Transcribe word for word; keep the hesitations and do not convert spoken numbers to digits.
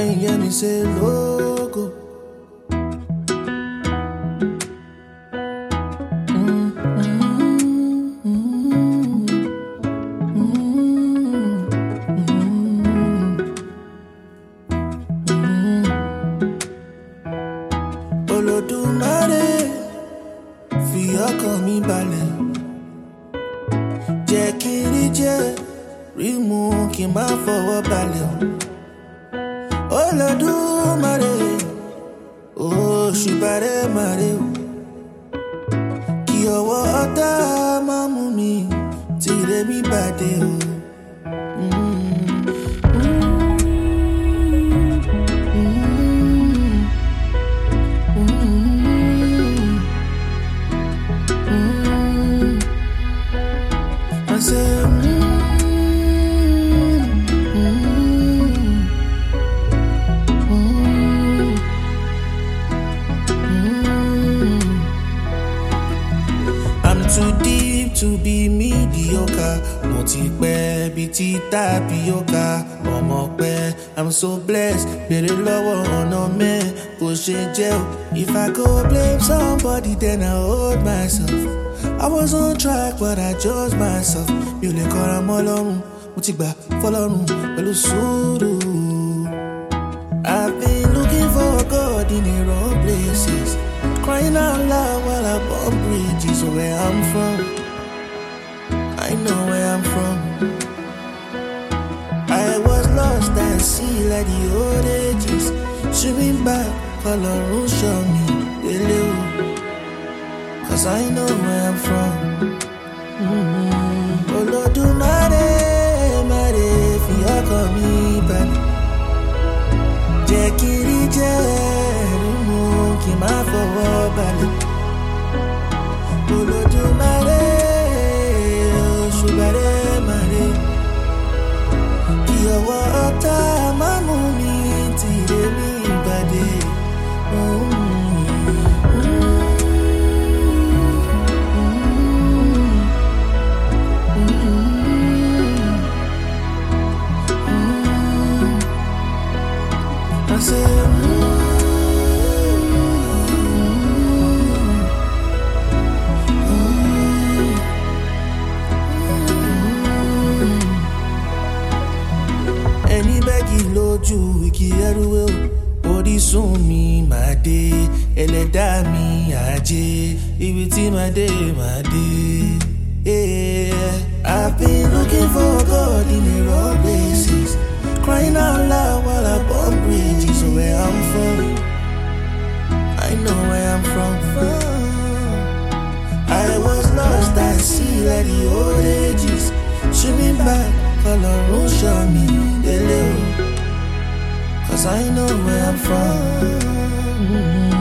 ain't hear me say logo. Olódùmarè fi ọkàn mi balẹ̀, jẹ́ kí n rí jẹ́ rí mú kí n má fọwọ́ balẹ̀. Olódùmarè òṣùbàrẹ̀ màrè o, kí ọwọ́ ọ̀tá má mú mi tìrẹ mi bàdé o. I said, mm, mm, mm, mm. I'm too deep to be mediocre. Mo ti pẹ́ bí ti tapioca. Ọmọ pẹ́, I'm so blessed. Bèrè lọ́wọ́ ọ̀nà mẹ́ kò ṣe jẹ́ o. If I go blame somebody, then I hold myself. I was on track, but I judged myself. Mi ò lè kọ́ra mọ́ lọ́rùn, mo ti gbà fọ́lọ́run pẹ̀lú sùúrù. I've been looking for God in the wrong places, crying out loud while I burn bridges. Where I'm from, I know where I'm from. I was lost at sea like the old ages, swimming back, Ọlọ́run show me délé o. Cause I know where I'm from. Mm-hmm. Olódùmarè, màrè fi ọkàn mi balẹ̀, jẹ́ kí n rí jẹ́ rí mú kí n má fọwọ́ balẹ̀. Olódùmarè òṣùbàrẹ̀ màrè, kí ọwọ́ ọ̀tá má mú mi tìrẹ mi bàdé. Mm-hmm. I said, mm, mm, mm. Ẹni bẹ́gì lójú igi ẹrúwé o, orísun mi máa dé, ẹlẹ́dàá mi àjẹ́, ibi tí máa dé máa dé. Yeah. I've been looking for God in the wrong places, crying out loud while I burn bridges. So where I'm from, I know where I'm from. I was lost at sea like the old ages, swimming back, Ọlọ́run show me délé o. Cause I know where I'm from. Mm-hmm.